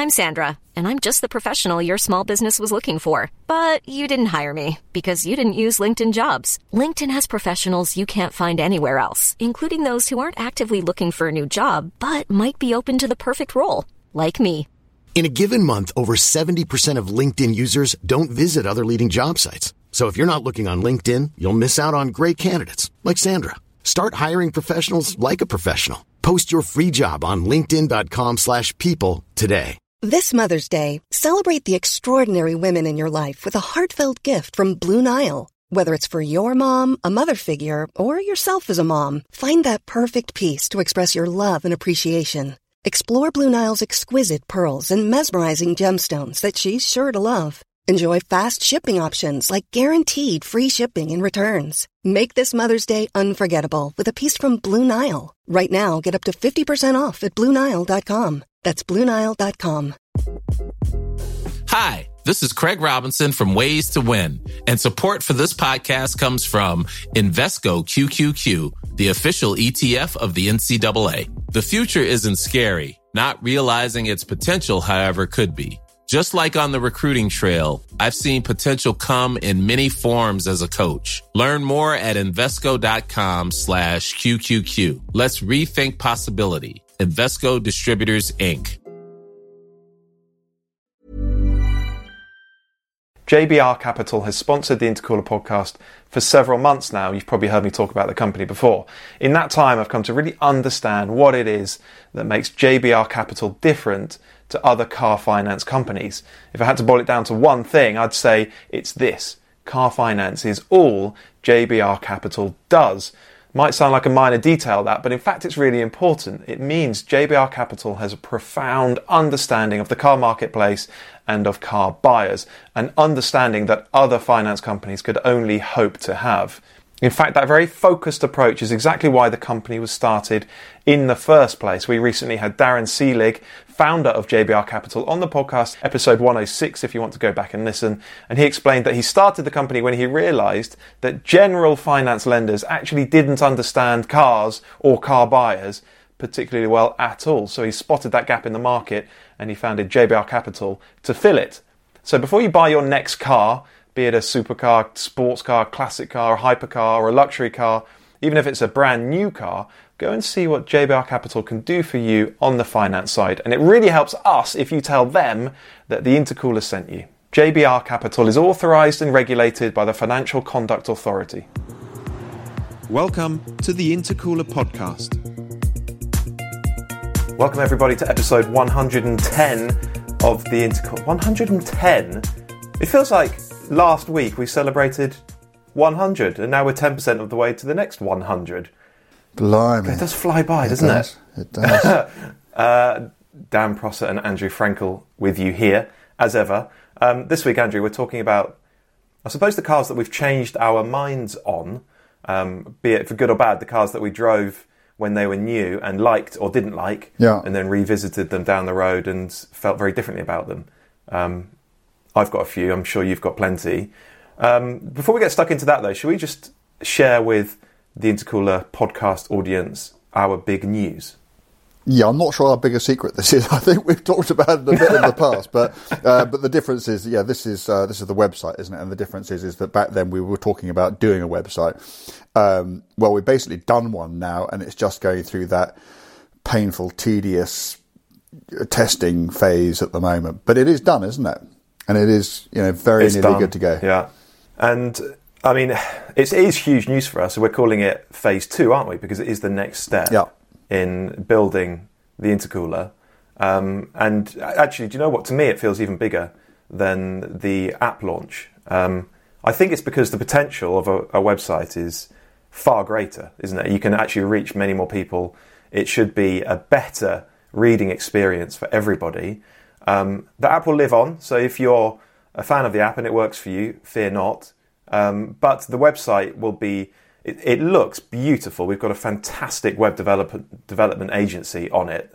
I'm Sandra, and I'm just the professional your small business was looking for. But you didn't hire me because you didn't use LinkedIn Jobs. LinkedIn has professionals you can't find anywhere else, including those who aren't actively looking for a new job, but might be open to the perfect role, like me. In a given month, over 70% of LinkedIn users don't visit other leading job sites. So if you're not looking on LinkedIn, you'll miss out on great candidates like Sandra. Start hiring professionals like a professional. Post your free job on linkedin.com/people today. This Mother's Day, celebrate the extraordinary women in your life with a heartfelt gift from Blue Nile. Whether it's for your mom, a mother figure, or yourself as a mom, find that perfect piece to express your love and appreciation. Explore Blue Nile's exquisite pearls and mesmerizing gemstones that she's sure to love. Enjoy fast shipping options like guaranteed free shipping and returns. Make this Mother's Day unforgettable with a piece from Blue Nile. Right now, get up to 50% off at BlueNile.com. That's BlueNile.com. Hi, this is Craig Robinson from Ways to Win, and support for this podcast comes from Invesco QQQ, the official ETF of the NCAA. The future isn't scary. Not realizing its potential, however, could be. Just like on the recruiting trail, I've seen potential come in many forms as a coach. Learn more at Invesco.com/QQQ. Let's rethink possibility. Invesco Distributors, Inc. JBR Capital has sponsored the Intercooler podcast for several months now. You've probably heard me talk about the company before. In that time, I've come to really understand what it is that makes JBR Capital different to other car finance companies. If I had to boil it down to one thing, I'd say it's this. Car finance is all JBR Capital does. Might sound like a minor detail that, but in fact it's really important. It means JBR Capital has a profound understanding of the car marketplace and of car buyers, an understanding that other finance companies could only hope to have. In fact, that very focused approach is exactly why the company was started in the first place. We recently had Darren Seelig, founder of JBR Capital, on the podcast, episode 106, if you want to go back and listen. And he explained that he started the company when he realised that general finance lenders actually didn't understand cars or car buyers particularly well at all. So he spotted that gap in the market and he founded JBR Capital to fill it. So before you buy your next car, be it a supercar, sports car, classic car, a hypercar or a luxury car, even if it's a brand new car, go and see what JBR Capital can do for you on the finance side. And it really helps us if you tell them that the Intercooler sent you. JBR Capital is authorised and regulated by the Financial Conduct Authority. Welcome to the Intercooler podcast. Welcome everybody to episode 110 of the Intercooler. 110? It feels like last week we celebrated 100 and now we're 10% of the way to the next 100. Blimey. It does fly by, doesn't it? It does. Dan Prosser and Andrew Frankel with you here, as ever. This week, Andrew, we're talking about, I suppose, the cars that we've changed our minds on, be it for good or bad, the cars that we drove when they were new and liked or didn't like, and then revisited them down the road and felt very differently about them. I've got a few, I'm sure you've got plenty. Before we get stuck into that, though, should we just share with the Intercooler podcast audience our big news? Yeah, I'm not sure how big a secret this is. I think we've talked about it a bit in the past, but the difference is, this is the website, isn't it? And the difference is that back then we were talking about doing a website. Well, we've basically done one now, and it's just going through that painful, tedious testing phase at the moment. But it is done, isn't it? And it is, very nearly good to go. Yeah, and I mean, it is huge news for us. So we're calling it phase 2, aren't we? Because it is the next step in building the Intercooler. And actually, do you know what? To me, it feels even bigger than the app launch. I think it's because the potential of a website is far greater, isn't it? You can actually reach many more people. It should be a better reading experience for everybody. The app will live on, so if you're a fan of the app and it works for you, fear not. But the website will be, it looks beautiful. We've got a fantastic web development agency on it.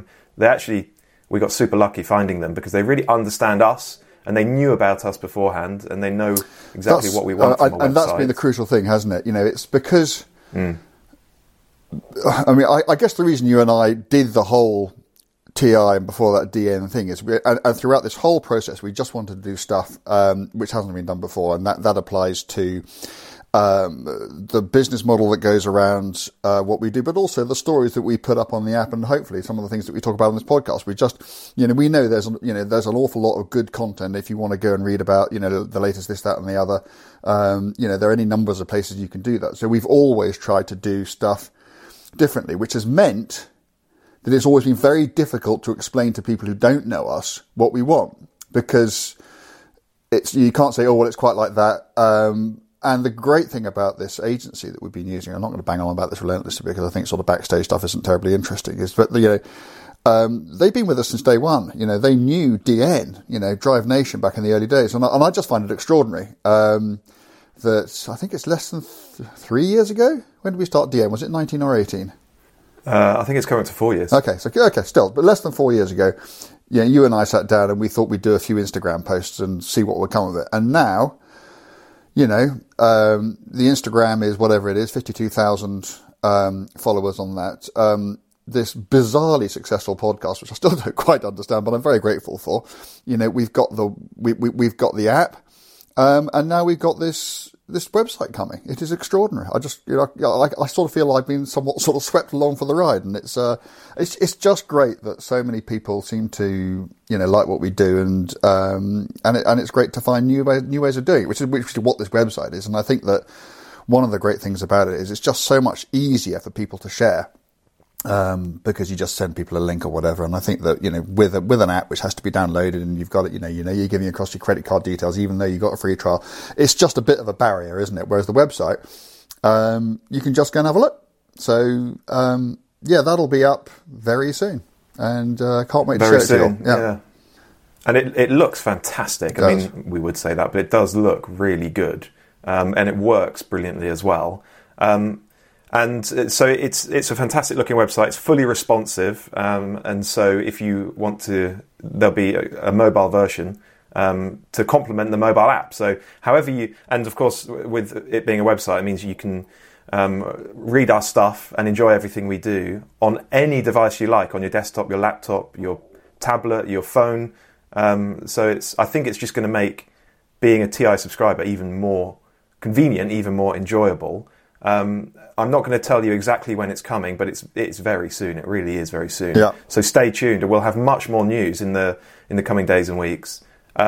We got super lucky finding them because they really understand us and they knew about us beforehand and they know exactly what we want from a website. And that's been the crucial thing, hasn't it? It's because, I mean, I guess the reason you and I did the whole TI and before that DN thing is, and throughout this whole process, we just wanted to do stuff which hasn't been done before, and that applies to the business model that goes around what we do, but also the stories that we put up on the app, and hopefully some of the things that we talk about on this podcast. We just, we know there's an awful lot of good content if you want to go and read about, the latest this, that, and the other. There are any numbers of places you can do that. So we've always tried to do stuff differently, which has meant that it's always been very difficult to explain to people who don't know us what we want, because you can't say, oh, well, it's quite like that. And the great thing about this agency that we've been using, I'm not going to bang on about this relentlessly because I think sort of backstage stuff isn't terribly interesting, is that, they've been with us since day one. They knew DN, Drive Nation back in the early days. And I just find it extraordinary that I think it's less than 3 years ago. When did we start DN? Was it 19 or 18? I think it's coming up to 4 years. Okay, still, but less than 4 years ago, you and I sat down and we thought we'd do a few Instagram posts and see what would come of it. And now, the Instagram is whatever it is, 52,000 followers on that. This bizarrely successful podcast, which I still don't quite understand, but I'm very grateful for. We've got we've got the app, and now we've got this website coming. It is extraordinary. I just, I sort of feel I've been somewhat sort of swept along for the ride, and it's just great that so many people seem to, like what we do, and it's great to find new ways of doing it, which is what this website is. And I think that one of the great things about it is it's just so much easier for people to share. Because you just send people a link or whatever, and I think that with an app which has to be downloaded and you've got it, you're giving across your credit card details, even though you got a free trial, it's just a bit of a barrier, isn't it? Whereas the website, you can just go and have a look. So that'll be up very soon, and can't wait to share it to you. Yeah. And it looks fantastic. I mean, we would say that, but it does look really good, and it works brilliantly as well. And so it's a fantastic looking website. It's fully responsive. And so if you want to, there'll be a mobile version to complement the mobile app. So however and of course, with it being a website, it means you can read our stuff and enjoy everything we do on any device you like, on your desktop, your laptop, your tablet, your phone. So I think it's just going to make being a TI subscriber even more convenient, even more enjoyable. I'm not going to tell you exactly when it's coming, but it's very soon. It really is very soon. Yeah. So stay tuned, and we'll have much more news in the coming days and weeks.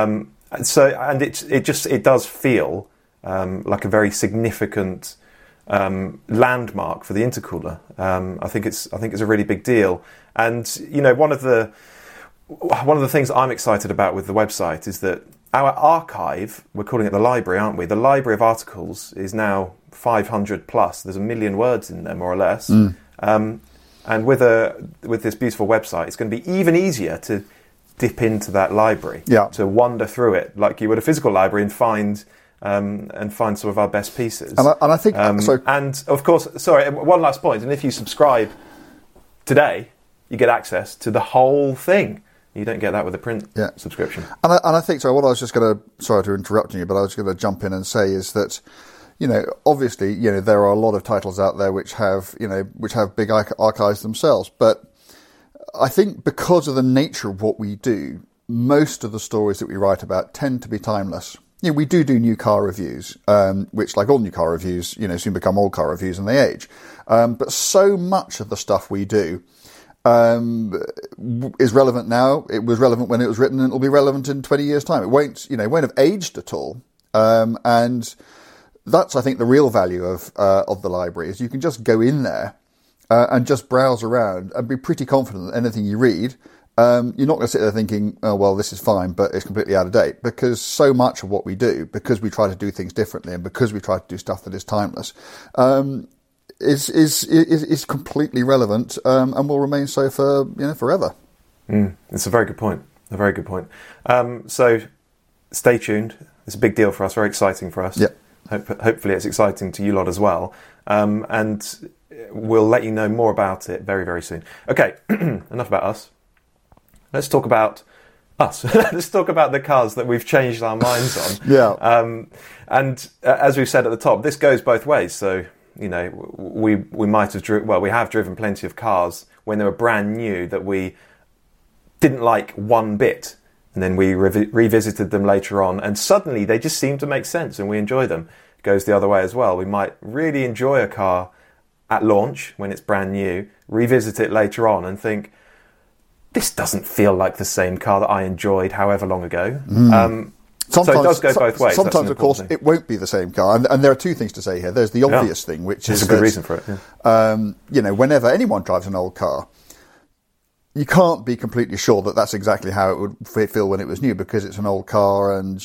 It does feel like a very significant landmark for the intercooler. I think it's a really big deal. And one of the things I'm excited about with the website is that our archive, we're calling it the library, aren't we? The library of articles is now 500 plus. There's 1 million words in there, more or less. And with this beautiful website, it's going to be even easier to dip into that library, to wander through it like you would a physical library and find some of our best pieces. And I think and of course, sorry, one last point. And if you subscribe today, you get access to the whole thing. You don't get that with a print subscription. And I think, what I was just going to, sorry to interrupt you, but I was going to jump in and say is that, obviously, there are a lot of titles out there which have big archives themselves. But I think because of the nature of what we do, most of the stories that we write about tend to be timeless. We do new car reviews, which, like all new car reviews, soon become old car reviews and they age. But so much of the stuff we do is relevant now. It was relevant when it was written, and it'll be relevant in 20 years' time. It won't have aged at all. And that's, I think, the real value of the library is you can just go in there and just browse around and be pretty confident that anything you read, you're not going to sit there thinking, oh, well, this is fine, but it's completely out of date. Because so much of what we do, because we try to do things differently and because we try to do stuff that is timeless, is completely relevant and will remain so for forever. It's a very good point. So stay tuned. It's a big deal for us. Very exciting for us. Yeah. Hopefully it's exciting to you lot as well. And we'll let you know more about it very, very soon. Okay, enough about us. Let's talk about us. Let's talk about the cars that we've changed our minds on. Yeah. And as we've said at the top, this goes both ways. So, we might have we have driven plenty of cars when they were brand new that we didn't like one bit, and then we revisited them later on, and suddenly they just seem to make sense and we enjoy them. It goes the other way as well. We might really enjoy a car at launch when it's brand new, revisit it later on and think, this doesn't feel like the same car that I enjoyed however long ago. So it does go both ways. Sometimes, of course, it won't be the same car. And there are two things to say here. There's the obvious thing, which is... There's a good reason for it. Yeah. Whenever anyone drives an old car, you can't be completely sure that that's exactly how it would feel when it was new, because it's an old car, and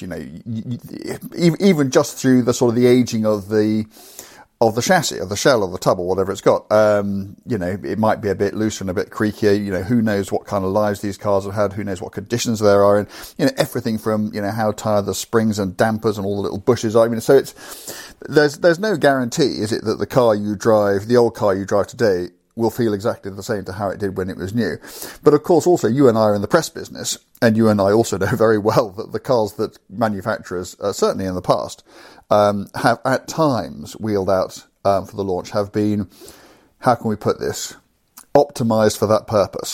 even just through the sort of the aging of the chassis, of the shell, of the tub, or whatever it's got, it might be a bit looser and a bit creakier. Who knows what kind of lives these cars have had? Who knows what conditions there are in? Everything from how tired the springs and dampers and all the little bushes are. So there's no guarantee, is it, that the car you drive, the old car you drive today, will feel exactly the same to how it did when it was new. But of course, also, you and I are in the press business, and you and I also know very well that the cars that manufacturers, certainly in the past, have at times wheeled out for the launch have been, how can we put this, optimised for that purpose.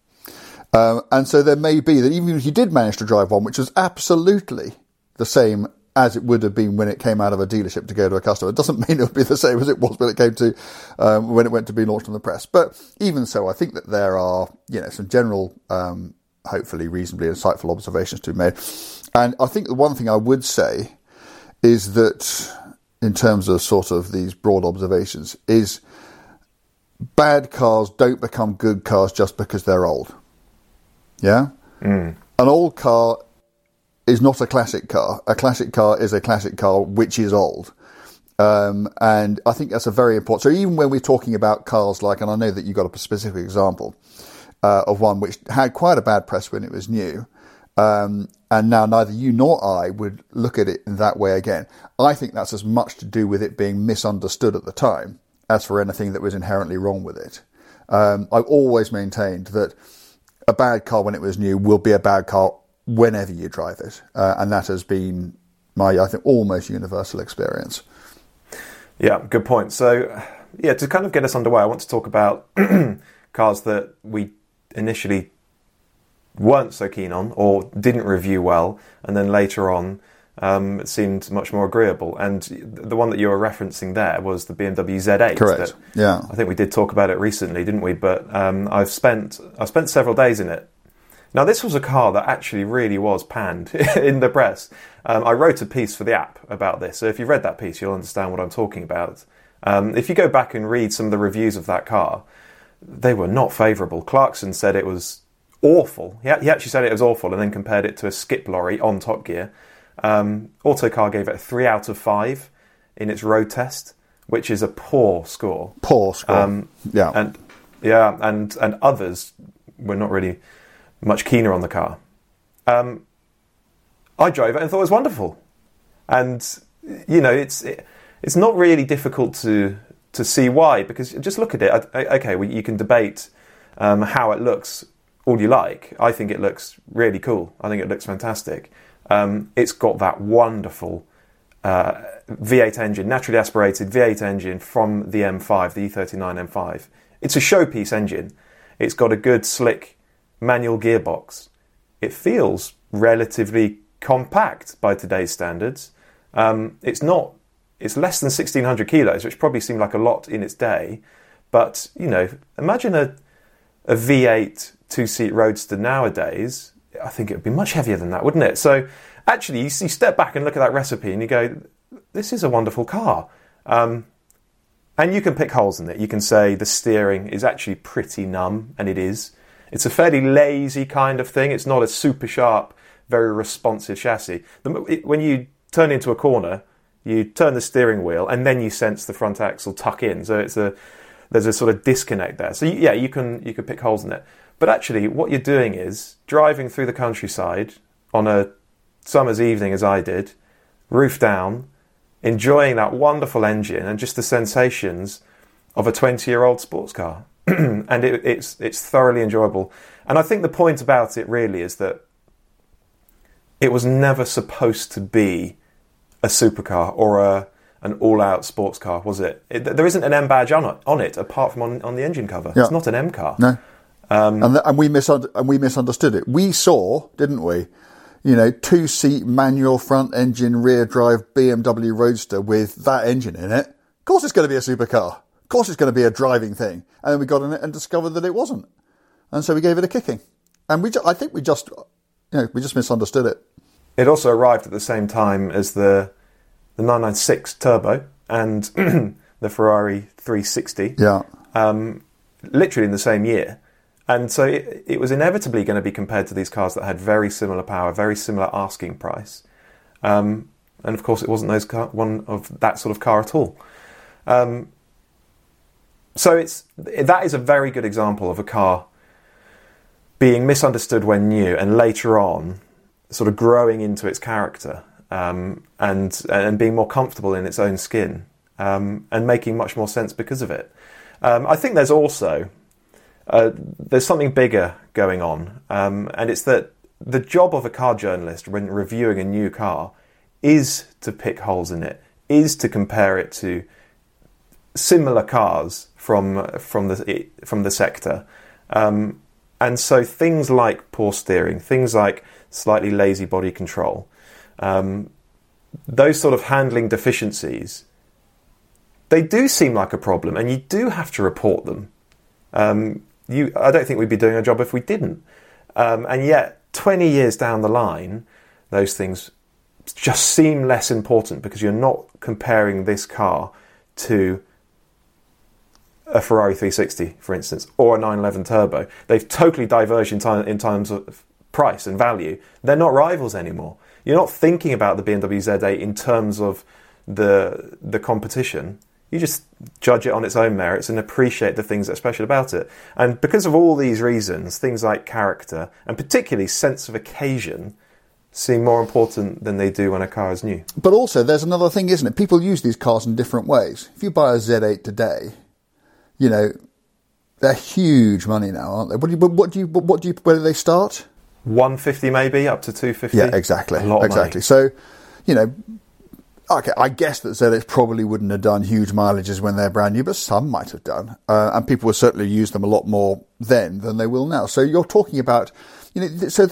And so there may be that even if you did manage to drive one which was absolutely the same as it would have been when it came out of a dealership to go to a customer, it doesn't mean it would be the same as it was when it came to when it went to be launched on the press. But even so, I think that there are some general, hopefully reasonably insightful observations to be made. And I think the one thing I would say is that, in terms of sort of these broad observations, is bad cars don't become good cars just because they're old. Yeah? An old car is not a classic car. A classic car is a classic car which is old. And I think that's a very important... So even when we're talking about cars like, and I know that you got a specific example of one which had quite a bad press when it was new, and now neither you nor I would look at it in that way again. I think that's as much to do with it being misunderstood at the time as for anything that was inherently wrong with it. I've always maintained that a bad car when it was new will be a bad car whenever you drive it. And that has been my, I think, almost universal experience. Yeah, good point. So, to kind of get us underway, I want to talk about cars that we initially weren't so keen on or didn't review well, and then later on it seemed much more agreeable. And the one that you were referencing there was the BMW Z8. Correct. Yeah. I think we did talk about it recently, didn't we? But I've spent several days in it. Now, this was a car that actually really was panned in the press. I wrote a piece for the app about this, so if you've read that piece, you'll understand what I'm talking about. If you go back and read some of the reviews of that car, they were not favourable. Clarkson said it was awful. He actually said it was awful and then compared it to a skip lorry on Top Gear. Autocar gave it a 3 out of 5 in its road test, which is a poor score. Poor score. And others were not really much keener on the car. I drove it and thought it was wonderful. And it's not really difficult to see why, because just look at it. You can debate how it looks all you like. I think it looks really cool. I think it looks fantastic. It's got that wonderful V8 engine, naturally aspirated V8 engine from the M5, the E39 M5. It's a showpiece engine. It's got a good, slick manual gearbox. It feels relatively compact by today's standards. It's less than 1,600 kilos, which probably seemed like a lot in its day. But, imagine a V8 two-seat roadster nowadays. I think it would be much heavier than that, wouldn't it? So, actually, you step back and look at that recipe and you go, this is a wonderful car. And you can pick holes in it. You can say the steering is actually pretty numb, and it is. It's a fairly lazy kind of thing. It's not a super sharp, very responsive chassis. When you turn into a corner, you turn the steering wheel and then you sense the front axle tuck in. So there's a sort of disconnect there. So you can pick holes in it. But actually what you're doing is driving through the countryside on a summer's evening, as I did, roof down, enjoying that wonderful engine and just the sensations of a 20-year-old sports car. And it's thoroughly enjoyable. And I think the point about it really is that it was never supposed to be a supercar or an all-out sports car, was it? There isn't an M badge on it apart from on the engine cover. Yeah. It's not an M car. No. And we misunderstood it. We saw, didn't we? 2-seat manual front engine rear drive BMW Roadster with that engine in it. Of course, it's going to be a supercar. Of course, it's going to be a driving thing. And then we got in it and discovered that it wasn't, and so we gave it a kicking. And I think we just misunderstood it. It also arrived at the same time as the 996 Turbo and the Ferrari 360. Yeah. Literally in the same year. And so it was inevitably going to be compared to these cars that had very similar power, very similar asking price. And of course, it wasn't one of that sort of car at all. So that is a very good example of a car being misunderstood when new and later on sort of growing into its character and being more comfortable in its own skin and making much more sense because of it. I think there's also... there's something bigger going on, and it's that the job of a car journalist when reviewing a new car is to pick holes in it, is to compare it to similar cars from the sector, and so things like poor steering, things like slightly lazy body control, those sort of handling deficiencies, they do seem like a problem, and you do have to report them. I don't think we'd be doing our job if we didn't. And yet, 20 years down the line, those things just seem less important because you're not comparing this car to a Ferrari 360, for instance, or a 911 Turbo. They've totally diverged in terms of price and value. They're not rivals anymore. You're not thinking about the BMW Z8 in terms of the competition. You just judge it on its own merits and appreciate the things that are special about it. And because of all these reasons, things like character, and particularly sense of occasion, seem more important than they do when a car is new. But also, there's another thing, isn't it? People use these cars in different ways. If you buy a Z8 today, they're huge money now, aren't they? Where do they start? 150 maybe, up to 250. Yeah, exactly. A lot of money. So, okay, I guess that ZX probably wouldn't have done huge mileages when they're brand new, but some might have done. And people will certainly use them a lot more then than they will now. So you're talking about, so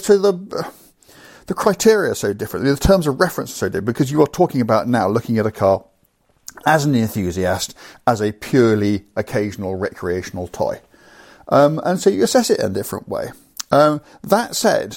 the criteria are so different. The terms of reference are so different because you are talking about now looking at a car as an enthusiast, as a purely occasional recreational toy. And so you assess it in a different way. That said,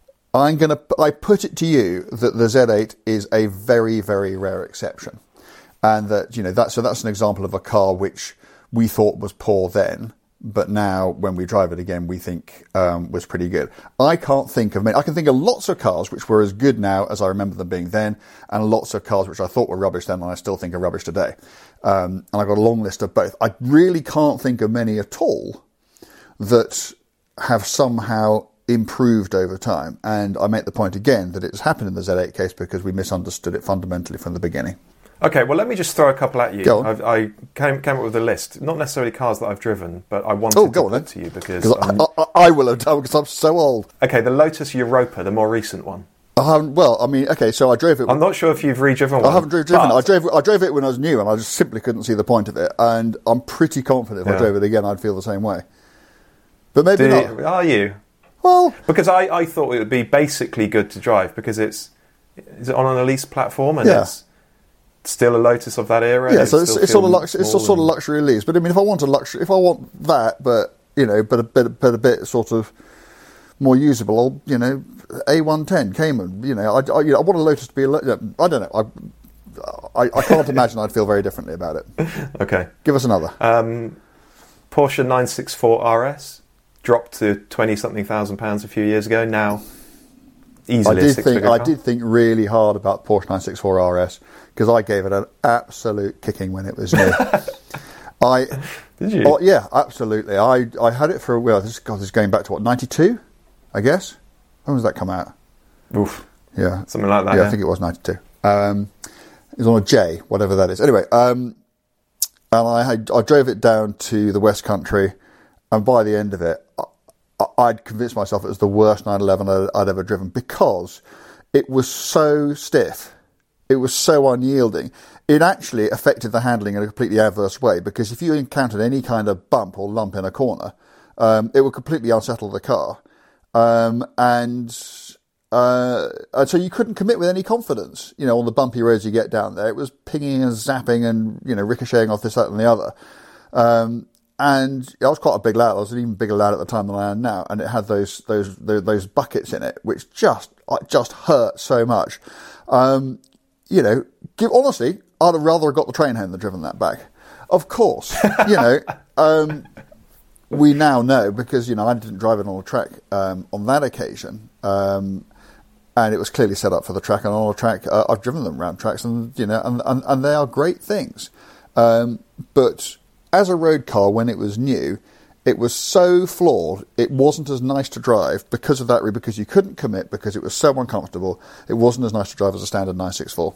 I put it to you that the Z8 is a very, very rare exception. And that, that's an example of a car which we thought was poor then, but now when we drive it again, we think was pretty good. I can't think of many. I can think of lots of cars which were as good now as I remember them being then, and lots of cars which I thought were rubbish then and I still think are rubbish today. And I've got a long list of both. I really can't think of many at all that have somehow improved over time. And I make the point again that it's happened in the Z8 case because we misunderstood it fundamentally from the beginning. Okay, well, let me just throw a couple at you. Go on. I came up with a list, not necessarily cars that I've driven, but I wanted to put to you because... I will have done because I'm so old. Okay, the Lotus Europa, the more recent one. So I drove it... I'm not sure if you've re-driven one. I haven't driven it. I drove it when I was new and I just simply couldn't see the point of it. And I'm pretty confident if I drove it again, I'd feel the same way. But maybe not. Are you? Well... Because I thought it would be basically good to drive because is it on an Elise platform and it's still a Lotus of that era? Yeah, so it's sort of luxury Elise. But I mean, if I want that, but a bit sort of more usable, A110 Cayman. I want a Lotus to be I don't know. I can't imagine I'd feel very differently about it. Okay, give us another. Porsche 964 RS dropped to 20-something thousand pounds a few years ago. Now, easily I did think really hard about Porsche 964 RS because I gave it an absolute kicking when it was new. Did you? Oh, yeah, absolutely. I had it for a while. This is going back to what, 92, I guess? When was that come out? Oof. Yeah. Something like that. Yeah, I think it was 92. It was on a J, whatever that is. Anyway, and I drove it down to the West Country, and by the end of it, I'd convinced myself it was the worst 911 I'd ever driven because it was so stiff. It was so unyielding. It actually affected the handling in a completely adverse way because if you encountered any kind of bump or lump in a corner, It would completely unsettle the car. And so you couldn't commit with any confidence, on the bumpy roads you get down there. It was pinging and zapping and, ricocheting off this, that and the other. And I was quite a big lad. I was an even bigger lad at the time than I am now. And it had those buckets in it, which just hurt so much. Honestly, I'd have rather got the train home than driven that back. Of course, we now know, because, I didn't drive it on a track on that occasion. And it was clearly set up for the track. And on a track, I've driven them around tracks, and and they are great things. But as a road car, when it was new, it was so flawed. It wasn't as nice to drive because of that, because you couldn't commit, because it was so uncomfortable. It wasn't as nice to drive as a standard 964.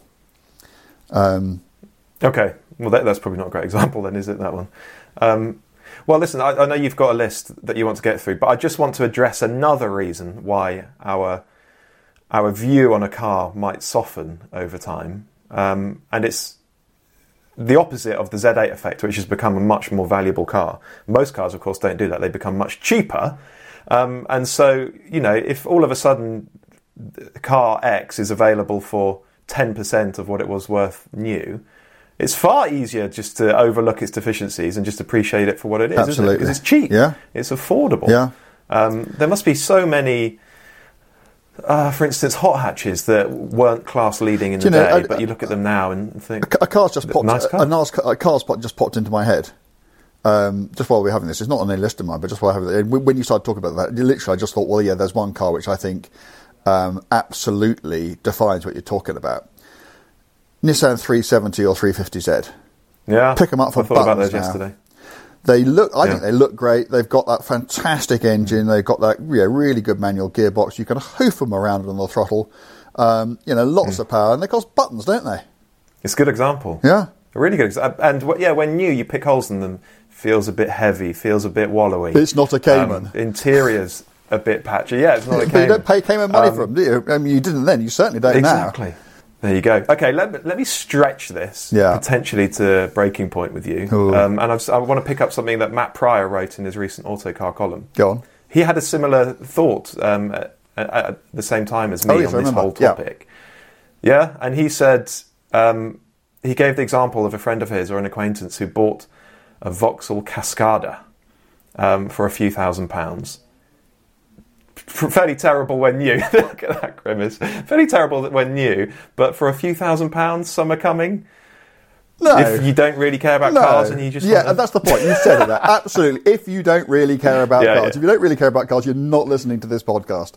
Okay, well that's probably not a great example then, is it, that one? Well, listen, I know you've got a list that you want to get through, but I just want to address another reason why our view on a car might soften over time, and it's the opposite of the Z8 effect, which has become a much more valuable car. Most cars, of course, don't do that. They become much cheaper. And so, if all of a sudden car X is available for 10% of what it was worth new, it's far easier just to overlook its deficiencies and just appreciate it for what it is. Absolutely. Isn't it? Because it's cheap. Yeah. It's affordable. Yeah. There must be so many... for instance, hot hatches that weren't class leading in the day, but you look at them now and think, a car's just popped. Nice car. A car's just popped into my head. Just while we're having this, it's not on any list of mine, but just while I have it, when you started talking about that, literally, I just thought, well, yeah, there's one car which I think absolutely defines what you're talking about. Nissan 370 or 350Z. Yeah, pick them up for I thought about those now. Yesterday. They look. I think they look great. They've got that fantastic engine. They've got that really good manual gearbox. You can hoof them around on the throttle. Lots of power, and they cost buttons, don't they? It's a good example. Yeah, a really good example. And when new, you pick holes in them. Feels a bit heavy. Feels a bit wallowy. It's not a Cayman. Interior's a bit patchy. Yeah, it's not a Cayman. But you don't pay Cayman money for them, do you? I mean, you didn't then. You certainly don't exactly. now. There you go. Okay, let me stretch this potentially to breaking point with you. And I want to pick up something that Matt Pryor wrote in his recent Autocar column. Go on. He had a similar thought at the same time as me on this whole topic. Yeah, and he said, he gave the example of a friend of his or an acquaintance who bought a Vauxhall Cascada for a few £1,000s. Fairly terrible when new. Look at that grimace. Fairly terrible when new, but for a few £1,000s, summer coming. No, if you don't really care about cars and you just and that's the point. You said it there. Absolutely. If you don't really care about cars, if you don't really care about cars, you're not listening to this podcast.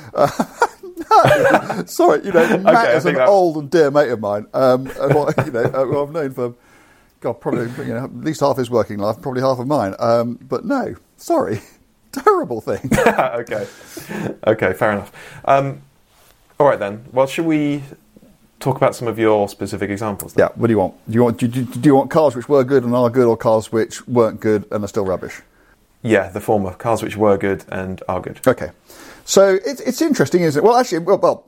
No, sorry. Matt is an old and dear mate of mine. Who I've known for probably at least half his working life, probably half of mine. But no, sorry. Terrible thing. Okay, fair enough. All right then. Well, should we talk about some of your specific examples then? Yeah. What do you want? Do you want cars which were good and are good, or cars which weren't good and are still rubbish? Yeah, the former. Cars which were good and are good. Okay. So it's interesting, isn't it? Well, actually,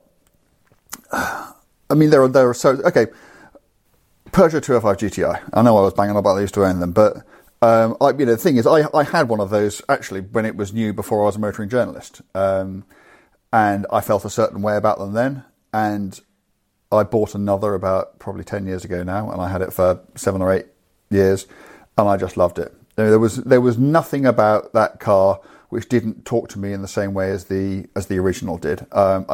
I mean, there are so okay. Peugeot 205 GTI. I know I was banging on about they used to own them, but. The thing is, I had one of those actually when it was new before I was a motoring journalist, and I felt a certain way about them then. And I bought another about probably 10 years ago now, and I had it for 7 or 8 years, and I just loved it. There was nothing about that car which didn't talk to me in the same way as the original did.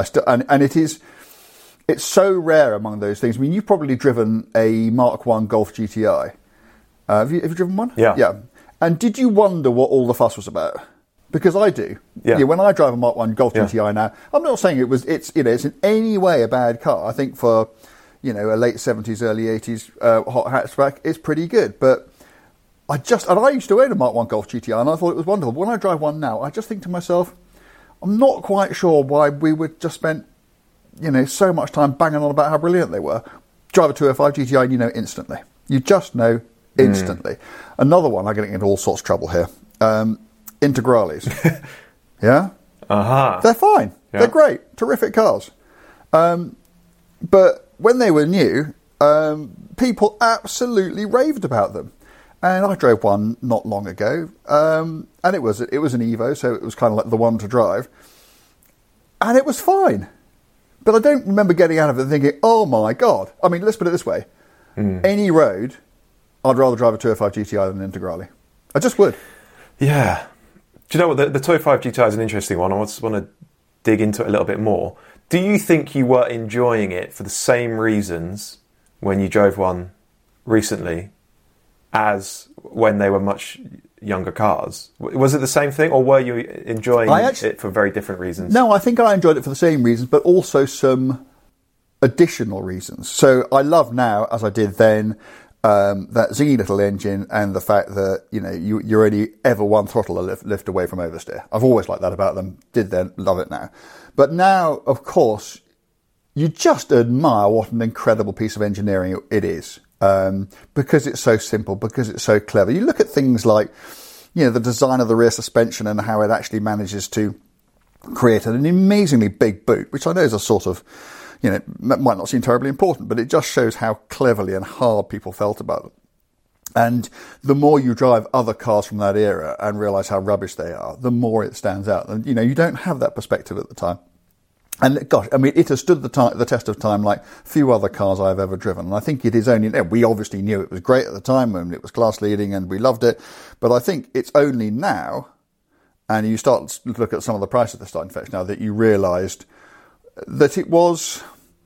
It's so rare among those things. I mean, you've probably driven a Mark I Golf GTI. Have you driven one? Yeah. And did you wonder what all the fuss was about? Because I do. Yeah. When I drive a Mark I Golf GTI now, I'm not saying it's in any way a bad car. I think for a late 70s, early 80s hot hatchback, it's pretty good. But I used to own a Mark I Golf GTI, and I thought it was wonderful. But when I drive one now, I just think to myself, I'm not quite sure why we would just spent so much time banging on about how brilliant they were. Drive a 205 GTI, and you know instantly. You just know instantly. Another one, I'm getting into all sorts of trouble here. Integrales. Yeah? Uh-huh. They're fine. Yeah. They're great. Terrific cars. But when they were new, people absolutely raved about them. And I drove one not long ago, and it was an Evo, so it was kind of like the one to drive, and it was fine. But I don't remember getting out of it thinking, oh my God. I mean, let's put it this way. Any road, I'd rather drive a 205 GTI than an Integrale. I just would. Yeah. Do you know what? The 205 GTI is an interesting one. I just want to dig into it a little bit more. Do you think you were enjoying it for the same reasons when you drove one recently as when they were much younger cars? Was it the same thing, or were you enjoying it for very different reasons? No, I think I enjoyed it for the same reasons, but also some additional reasons. So I love now, as I did then, that zingy little engine and the fact that, you know, you're only ever one throttle a lift away from oversteer. I've always liked that about them. Did then, love it now. But now, of course, you just admire what an incredible piece of engineering it is. Because it's so simple, because it's so clever. You look at things like, you know, the design of the rear suspension and how it actually manages to create an amazingly big boot, which I know is a sort of, you know, might not seem terribly important, but it just shows how cleverly and hard people felt about it. And the more you drive other cars from that era and realise how rubbish they are, the more it stands out. And, you know, you don't have that perspective at the time. And gosh, I mean, it has stood the test of time like few other cars I've ever driven. And I think it is only, we obviously knew it was great at the time and it was class leading and we loved it. But I think it's only now, and you start to look at some of the prices of the starting fetch now, that you realised that it was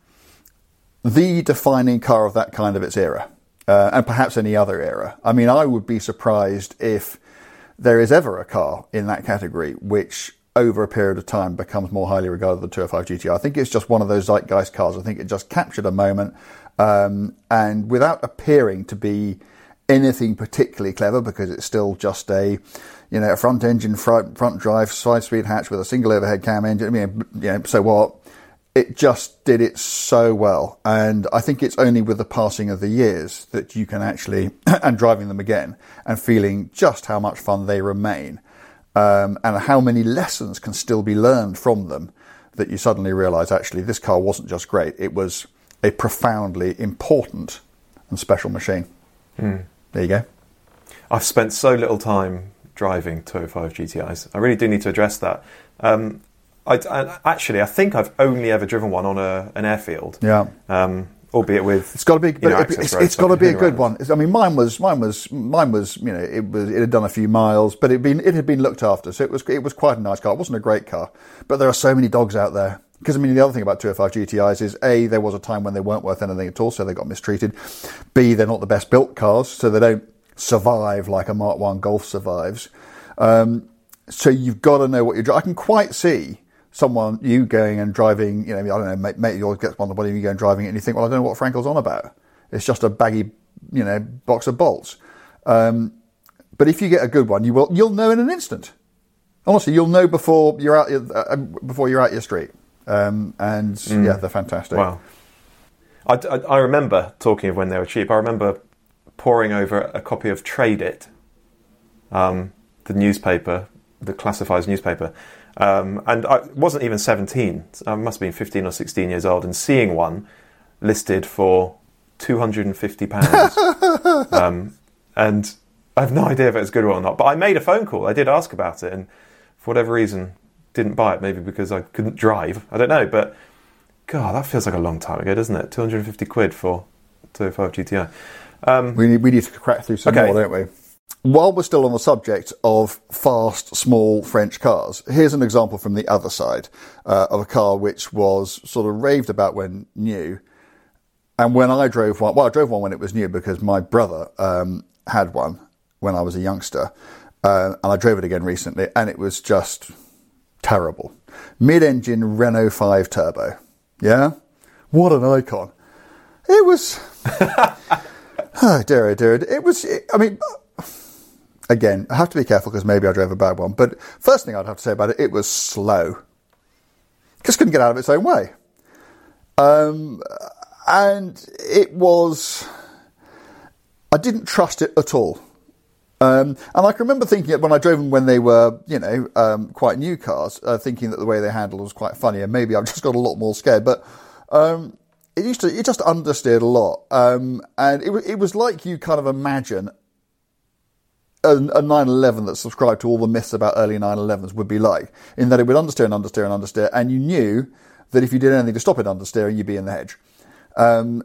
the defining car of that kind of its era, and perhaps any other era. I mean, I would be surprised if there is ever a car in that category which, over a period of time, becomes more highly regarded than the 205 GTI. I think it's just one of those zeitgeist cars. I think it just captured a moment, and without appearing to be anything particularly clever, because it's still just a front engine, front drive, 5-speed hatch with a single overhead cam engine. I mean, you know, so what? It just did it so well. And I think it's only with the passing of the years that you can actually, and driving them again, and feeling just how much fun they remain, and how many lessons can still be learned from them, that you suddenly realise, actually, this car wasn't just great. It was a profoundly important and special machine. There you go. I've spent so little time driving 205 GTIs. I really do need to address that. I think I've only ever driven one on an airfield. Yeah. Albeit with, it's got to be, it's got to be a good one. I mean, mine was, you know, it had done a few miles, but it had been looked after, so it was quite a nice car. It wasn't a great car, but there are so many dogs out there. Because I mean, the other thing about 205 GTIs is A, there was a time when they weren't worth anything at all, so they got mistreated. B, they're not the best built cars, so they don't survive like a Mark 1 Golf survives. So you've got to know what you're driving. I can quite see you going and driving, you know, I don't know, mate, you'll get on the body, you go and driving it, and you think, well, I don't know what Frankel's on about. It's just a baggy, you know, box of bolts. But if you get a good one, you'll know in an instant. Honestly, you'll know before you're out your street. Yeah, they're fantastic. Wow. I remember, talking of when they were cheap, I remember poring over a copy of Trade It, the newspaper, the classifieds newspaper. And I wasn't even 17. I must have been 15 or 16 years old, and seeing one listed for £250. And I have no idea if it was good or not. But I made a phone call. I did ask about it, and for whatever reason, didn't buy it. Maybe because I couldn't drive. I don't know. But God, that feels like a long time ago, doesn't it? 250 quid for 205 GTI. We need to crack through some more, don't we? While we're still on the subject of fast, small French cars, here's an example from the other side of a car which was sort of raved about when new. And when I drove one, I drove one when it was new because my brother had one when I was a youngster. And I drove it again recently, and it was just terrible. Mid-engine Renault 5 Turbo. Yeah? What an icon. It was... oh, dear. It was... Again, I have to be careful because maybe I drove a bad one. But first thing I'd have to say about it, it was slow. Just couldn't get out of its own way. And it was... I didn't trust it at all. And I can remember thinking when I drove them when they were, you know, quite new cars, thinking that the way they handled was quite funny, and maybe I've just got a lot more scared. But it just understeered a lot, and it was like you kind of imagine a 911 that subscribed to all the myths about early 911s would be like, in that it would understeer and understeer and understeer, and you knew that if you did anything to stop it understeering, you'd be in the hedge. And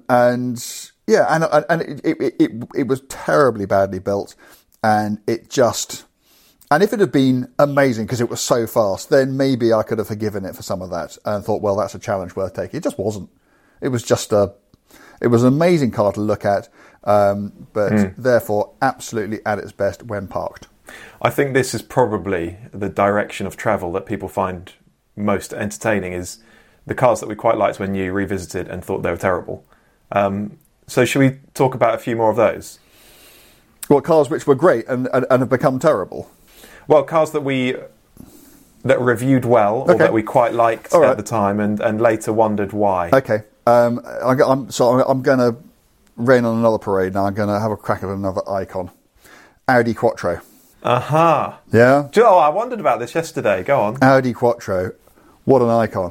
it was terribly badly built, and it just... And if it had been amazing because it was so fast, then maybe I could have forgiven it for some of that and thought, well, that's a challenge worth taking. It just wasn't. It was just it was an amazing car to look at, but therefore absolutely at its best when parked. I think this is probably the direction of travel that people find most entertaining, is the cars that we quite liked when you revisited and thought they were terrible. So should we talk about a few more of those? What, cars which were great and have become terrible? Well, cars that reviewed well, or that we quite liked at the time, and later wondered why. Okay, I'm going to rain on another parade now. I'm going to have a crack at another icon, Audi Quattro. Aha. Yeah. Oh, I wondered about this yesterday. Go on. Audi Quattro, what an icon!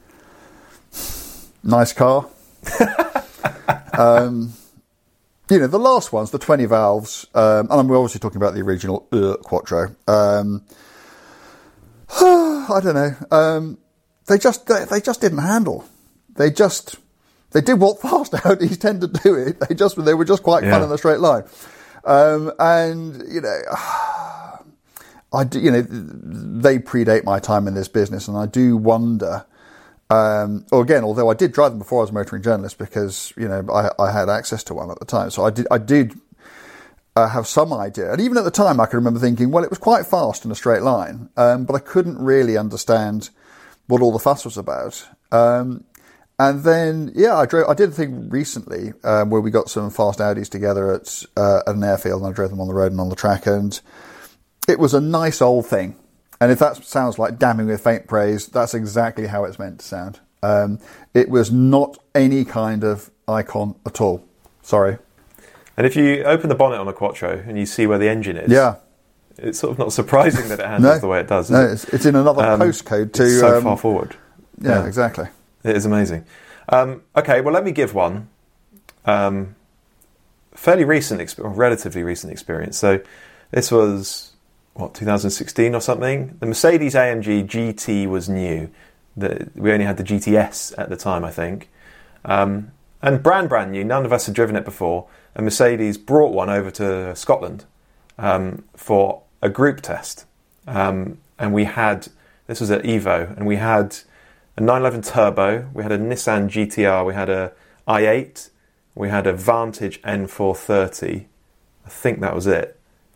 Nice car. The last ones, the 20 valves, and we're obviously talking about the original Quattro. I don't know. They just didn't handle. They did what fast Audis tend to do. They were just quite fun in a straight line. They predate my time in this business, and I do wonder. Although I did drive them before I was a motoring journalist, because I had access to one at the time, so I did have some idea. And even at the time, I can remember thinking, well, it was quite fast in a straight line, but I couldn't really understand what all the fuss was about. And then, I did a thing recently where we got some fast Audis together at an airfield, and I drove them on the road and on the track, and it was a nice old thing. And if that sounds like damning with faint praise, that's exactly how it's meant to sound. It was not any kind of icon at all. Sorry. And if you open the bonnet on a Quattro and you see where the engine is, it's sort of not surprising that it handles the way it does. It's in another postcode to... It's so far forward. Yeah, exactly. It is amazing. Okay, well, let me give one. Fairly recent, relatively recent experience. So this was... 2016 or something. The Mercedes AMG GT was new. We only had the GTS at the time, I think. And brand new. None of us had driven it before. And Mercedes brought one over to Scotland for a group test. And we had, this was at Evo, and we had a 911 Turbo, we had a Nissan GTR, we had a i8, we had a Vantage N430. I think that was it.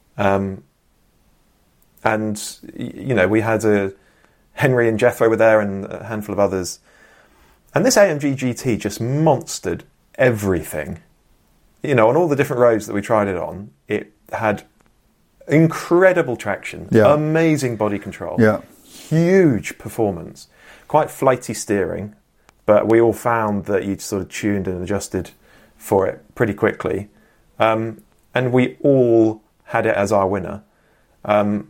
And, we had Henry and Jethro were there, and a handful of others. And this AMG GT just monstered everything. On all the different roads that we tried it on, it had incredible traction, amazing body control, huge performance, quite flighty steering, but we all found that you'd sort of tuned and adjusted for it pretty quickly. And we all had it as our winner. I'm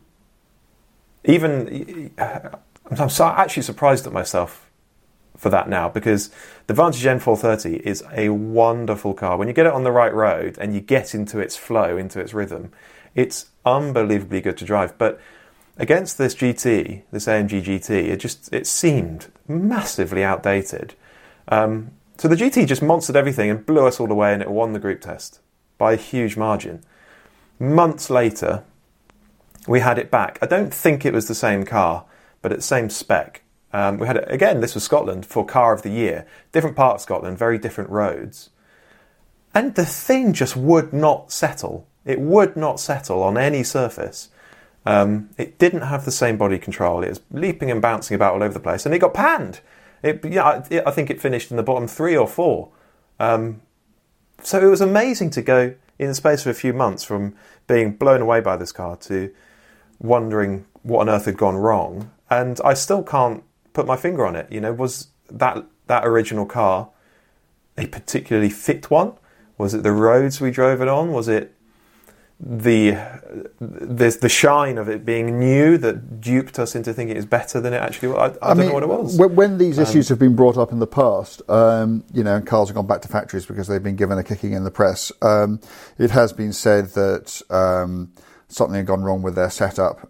actually surprised at myself for that now, because the Vantage N430 is a wonderful car. When you get it on the right road and you get into its flow, into its rhythm, it's unbelievably good to drive. But against this GT, this AMG GT, it seemed massively outdated. So the GT just monstered everything and blew us all away, and it won the group test by a huge margin. Months later, we had it back. I don't think it was the same car, but it's same spec. We had it, again, this was Scotland, for Car of the Year. Different part of Scotland, very different roads. And the thing just would not settle. It would not settle on any surface. It didn't have the same body control. It was leaping and bouncing about all over the place, and it got panned. I think it finished in the bottom 3 or 4. So it was amazing to go, in the space of a few months, from being blown away by this car to wondering what on earth had gone wrong. And I still can't put my finger on it. Was that original car a particularly fit one? Was it the roads we drove it on? Was it the shine of it being new that duped us into thinking it's better than it actually was? I don't know what it was. When these issues have been brought up in the past, and cars have gone back to factories because they've been given a kicking in the press, it has been said that something had gone wrong with their setup.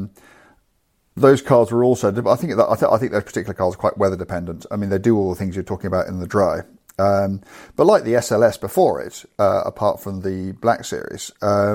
Those cars were also, I think those particular cars are quite weather dependent. I mean, they do all the things you're talking about in the dry. But like the SLS before it, apart from the Black Series,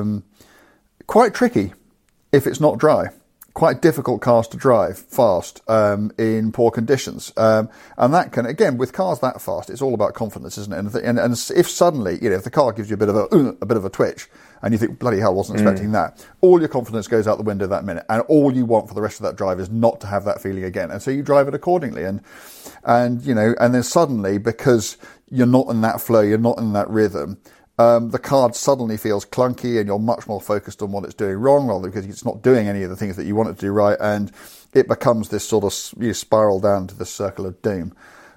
quite tricky if it's not dry. Quite difficult cars to drive fast in poor conditions. And that can, again, with cars that fast, it's all about confidence, isn't it? And if suddenly, if the car gives you a bit of a twitch, and you think, bloody hell, wasn't expecting that, all your confidence goes out the window that minute, and all you want for the rest of that drive is not to have that feeling again. And so you drive it accordingly. And then suddenly, because you're not in that flow, you're not in that rhythm, the car suddenly feels clunky, and you're much more focused on what it's doing wrong, rather because it's not doing any of the things that you want it to do right, and it becomes this sort of spiral down to this circle of doom.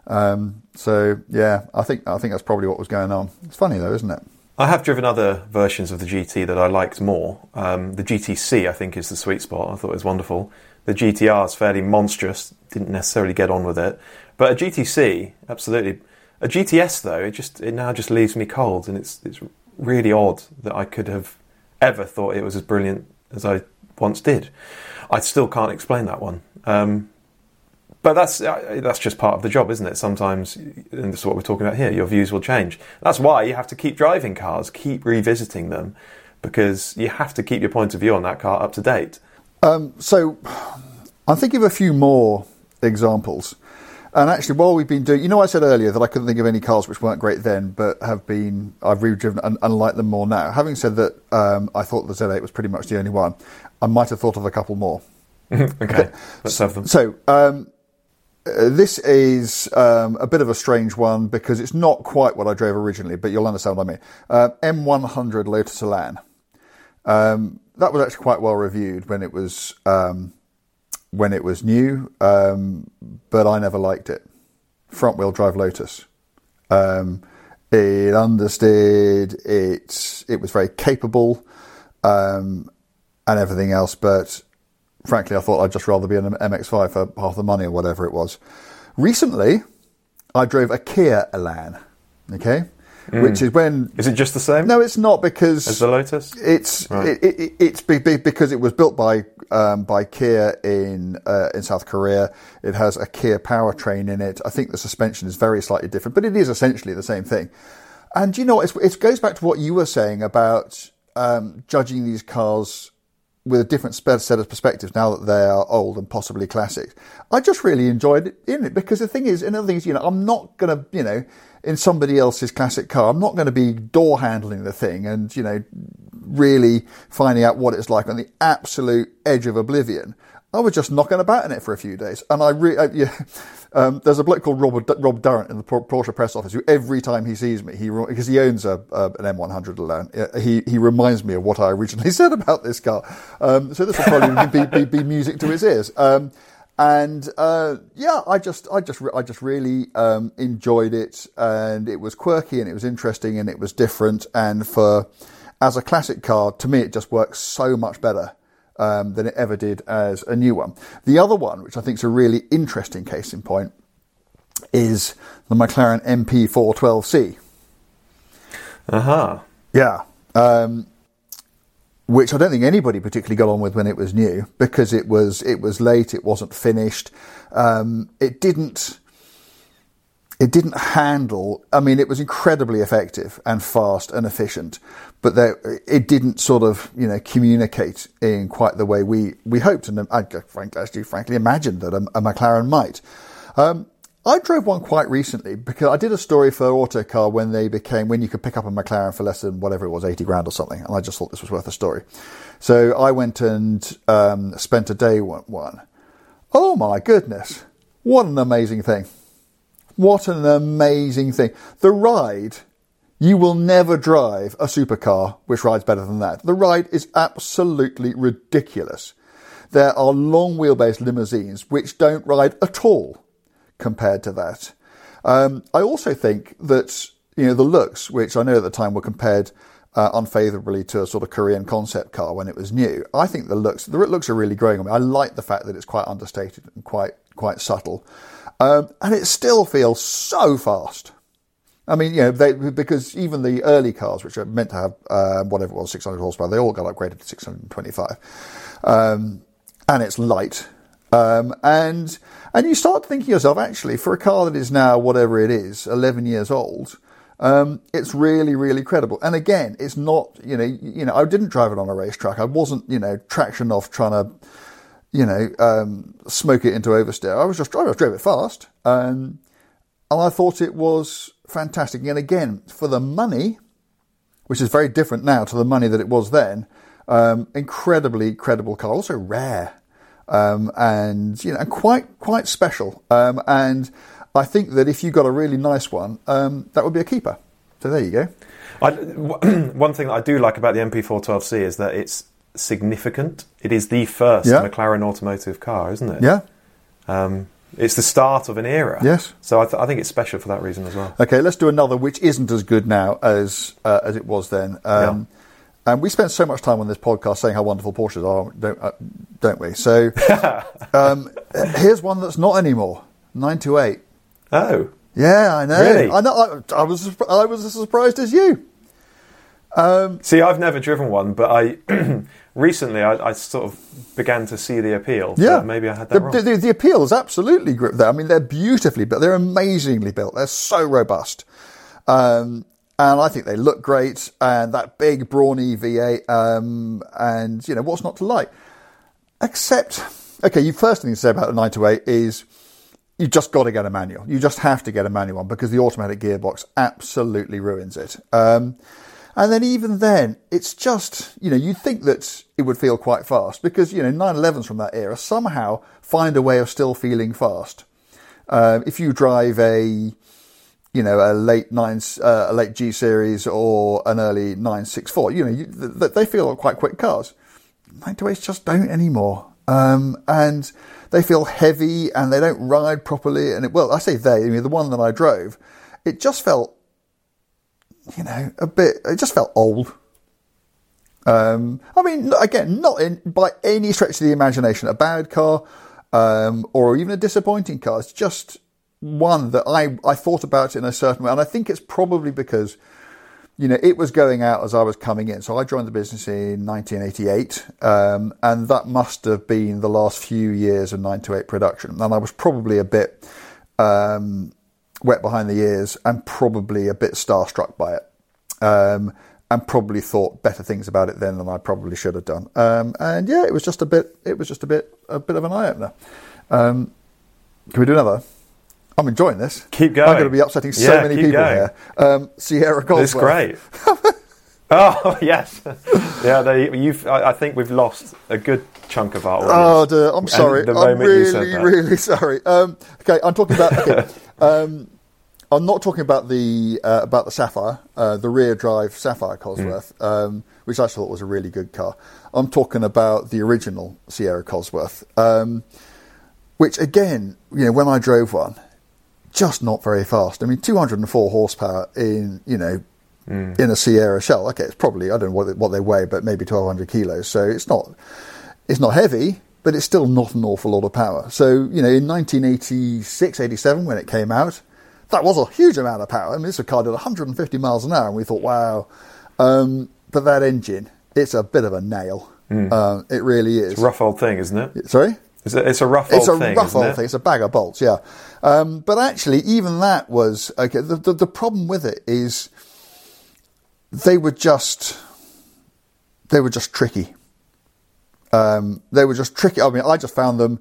So yeah, I think that's probably what was going on. It's funny though, isn't it? I have driven other versions of the GT that I liked more. The GTC, I think, is the sweet spot. I thought it was wonderful. The GTR is fairly monstrous. Didn't necessarily get on with it, but a GTC, absolutely. A GTS though, it now just leaves me cold, and it's really odd that I could have ever thought it was as brilliant as I once did. I still can't explain that one, but that's just part of the job, isn't it? Sometimes, and this is what we're talking about here, your views will change. That's why you have to keep driving cars, keep revisiting them, because you have to keep your point of view on that car up to date. So I'm thinking of a few more examples. And actually, while we've been doing, I said earlier that I couldn't think of any cars which weren't great then, but I've re-driven and like them more now. Having said that, I thought the Z8 was pretty much the only one. I might have thought of a couple more. Okay, let's have them. So, this is a bit of a strange one because it's not quite what I drove originally, but you'll understand what I mean. M100 Lotus Elan. That was actually quite well reviewed when it was new, but I never liked it. Front wheel drive Lotus. It understeered, it was very capable, and everything else, but frankly I thought I'd just rather be in an MX-5 for half the money or whatever it was. Recently, I drove a Kia Elan, okay? Which is when... Is it just the same? No, it's not, because... As the Lotus? It's right. It's because it was built by Kia in South Korea. It has a Kia powertrain in it. I think the suspension is very slightly different, but it is essentially the same thing. And it goes back to what you were saying about judging these cars with a different set of perspectives now that they are old and possibly classic. I just really enjoyed it in it, because the thing is, another thing is, I'm not going to, in somebody else's classic car, I'm not going to be door handling the thing and, really finding out what it's like on the absolute edge of oblivion. I was just knocking about in it for a few days. And there's a bloke called Rob Durrant in the Porsche press office who every time he sees me, because he owns an M100 Elan, he reminds me of what I originally said about this car. So this will probably be music to his ears. I just really enjoyed it, and it was quirky and it was interesting and it was different. And as a classic car, to me, it just works so much better than it ever did as a new one. The other one, which I think is a really interesting case in point, is the McLaren MP412C. Uh-huh. Yeah. Which I don't think anybody particularly got on with when it was new, because it was late, it wasn't finished. It didn't handle, it was incredibly effective and fast and efficient, but it didn't sort of, communicate in quite the way we hoped, and I frankly imagined that a McLaren might. I drove one quite recently because I did a story for Autocar when you could pick up a McLaren for less than whatever it was, 80 grand or something, and I just thought this was worth a story. So I went and spent a day with one. Oh my goodness, what an amazing thing. What an amazing thing. The ride, you will never drive a supercar which rides better than that. The ride is absolutely ridiculous. There are long wheelbase limousines which don't ride at all compared to that. I also think that, the looks, which I know at the time were compared unfavourably to a sort of Korean concept car when it was new, I think the looks are really growing on me. I like the fact that it's quite understated and quite subtle. And it still feels so fast. I mean, because even the early cars, which are meant to have whatever it was, 600 horsepower, they all got upgraded to 625, and it's light. And you start thinking to yourself, actually, for a car that is now whatever it is, 11 years old, it's really, really credible. And again, it's not, I didn't drive it on a racetrack. I wasn't, traction off trying to, smoke it into oversteer. I was just driving. I drove it fast. And I thought it was fantastic. And again, for the money, which is very different now to the money that it was then, incredibly credible car, also rare. And quite special. And I think that if you got a really nice one, that would be a keeper. So there you go. One thing that I do like about the MP412C is that it's significant. It is the first McLaren automotive car, isn't it? Yeah. It's the start of an era. Yes. So I think it's special for that reason as well. Okay, let's do another which isn't as good now as it was then. And we spent so much time on this podcast saying how wonderful Porsches are, don't we? So here's one that's not anymore. 928. Oh. Yeah, I know. Really? I know. I was as surprised as you. See, I've never driven one, but recently I sort of began to see the appeal. Yeah. So maybe I had that wrong. The appeal is absolutely great there. I mean, they're beautifully built. They're amazingly built. They're so robust. And I think they look great. And that big, brawny V8. And, what's not to like? Except, okay, first thing to say about the 928 is you just got to get a manual. You just have to get a manual one because the automatic gearbox absolutely ruins it. And then even then, it's just, you'd think that it would feel quite fast because, 911s from that era somehow find a way of still feeling fast. If you drive a late G series or an early 964, they feel like quite quick cars. 928s just don't anymore. And they feel heavy and they don't ride properly. And I say the one that I drove, it just felt, it just felt old. I mean, again, not by any stretch of the imagination a bad car, or even a disappointing car. It's just one that I thought about in a certain way. And I think it's probably because, it was going out as I was coming in. So I joined the business in 1988, and that must have been the last few years of 928 production. And I was probably a bit wet behind the ears and probably a bit starstruck by it, and probably thought better things about it then than I probably should have done. And yeah, it was just a bit of an eye opener. Can we do another? I'm enjoying this. Keep going. I'm going to be upsetting so many people here. Sierra Cosworth. It's great. Oh yes, yeah. I think we've lost a good chunk of our audience. Oh dear, I'm sorry. I'm really sorry. Okay, I'm talking about. Okay, I'm not talking about the Sapphire, the rear drive Sapphire Cosworth, which I thought was a really good car. I'm talking about the original Sierra Cosworth, which again, when I drove one, just not very fast. I mean, 204 horsepower in a Sierra shell. Okay, it's probably, I don't know what they weigh, but maybe 1,200 kilos. So it's not heavy, but it's still not an awful lot of power. So, in 1986, 87, when it came out, that was a huge amount of power. I mean, this car did 150 miles an hour, and we thought, wow. But that engine, it's a bit of a nail. It really is. It's a rough old thing, isn't it? Sorry? It's a rough old thing. It's a rough old thing. It's a bag of bolts, yeah. But actually, even that was okay. The problem with it is they were just tricky. They were just tricky. I mean, I just found them,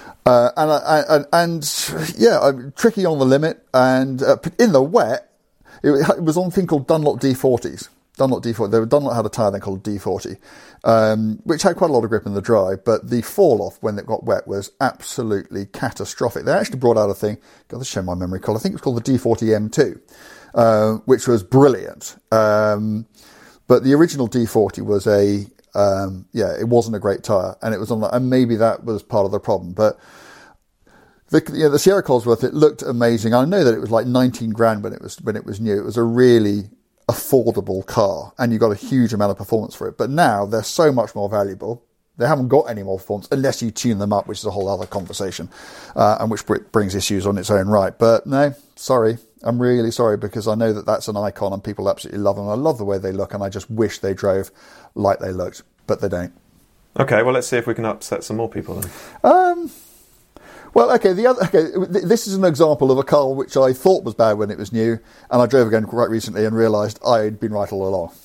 tricky on the limit, and in the wet, it was on a thing called Dunlop D40s. Dunlop had a tyre then called D40, which had quite a lot of grip in the dry, but the fall off when it got wet was absolutely catastrophic. They actually brought out a thing, got to show my memory call, I think it was called the D40 M2, which was brilliant. But the original D40 was it wasn't a great tyre, and it was on that, and maybe that was part of the problem. But the Sierra Cosworth, it looked amazing. I know that it was like 19 grand when it was new. It was a really affordable car, and you got a huge amount of performance for it. But now they're so much more valuable. They haven't got any more performance unless you tune them up, which is a whole other conversation, and which brings issues on its own right. But no, sorry, I'm really sorry, because I know that that's an icon and people absolutely love them. I love the way they look, and I just wish they drove like they looked, but they don't. Okay, well, let's see if we can upset some more people then. Well, okay, this is an example of a car which I thought was bad when it was new, and I drove again quite recently and realised I'd been right all along.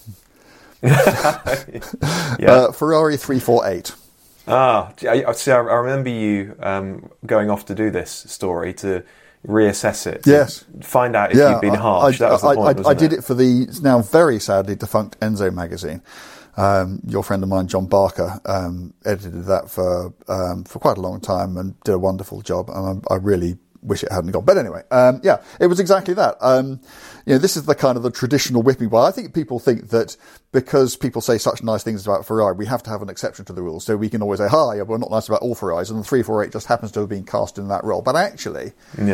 Ferrari 348. See, I remember you going off to do this story to reassess it. Yes. Find out if you'd been harsh. That was the point, wasn't I did it for the now very sadly defunct Enzo magazine. Your friend of mine, John Barker, edited that for quite a long time and did a wonderful job. And I really wish it hadn't gone. But anyway, it was exactly that. This is the kind of the traditional whipping boy. I think people think that because people say such nice things about Ferrari, we have to have an exception to the rules. So we can always say, we're not nice about all Ferraris. And the 348 just happens to have been cast in that role. But actually,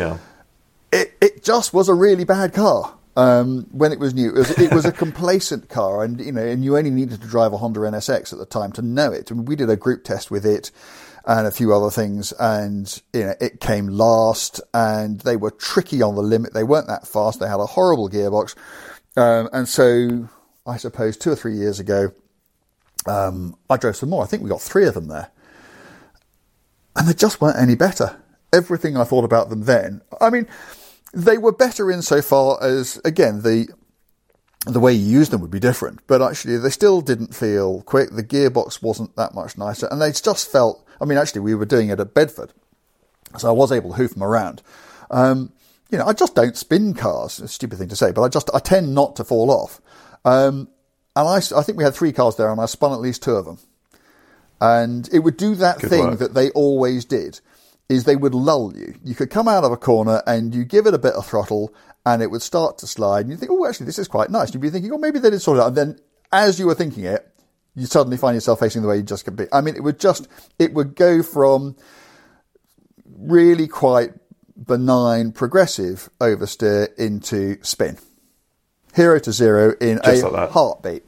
it just was a really bad car. When it was new, it was a complacent car, and you only needed to drive a Honda NSX at the time to know it. I mean, we did a group test with it and a few other things, and it came last, and they were tricky on the limit. They weren't that fast. They had a horrible gearbox, and so I suppose 2 or 3 years ago, I drove some more. I think we got 3 of them there, and they just weren't any better. Everything I thought about them then, I mean, they were better insofar as, again, the way you used them would be different, but actually they still didn't feel quick. The gearbox wasn't that much nicer, and they just felt, I mean, actually we were doing it at Bedford, so I was able to hoof them around. I just don't spin cars. It's a stupid thing to say, but I tend not to fall off. And I think we had 3 cars there, and I spun at least 2 of them. And it would do that Good thing work. that they always did, is they would lull you. You could come out of a corner and you give it a bit of throttle and it would start to slide. And you think, actually, this is quite nice. You'd be thinking, maybe they did sort it out. And then as you were thinking it, you suddenly find yourself facing the way you just could be. I mean, it would go from really quite benign progressive oversteer into spin. 0 to 0 in Just a like that. heartbeat.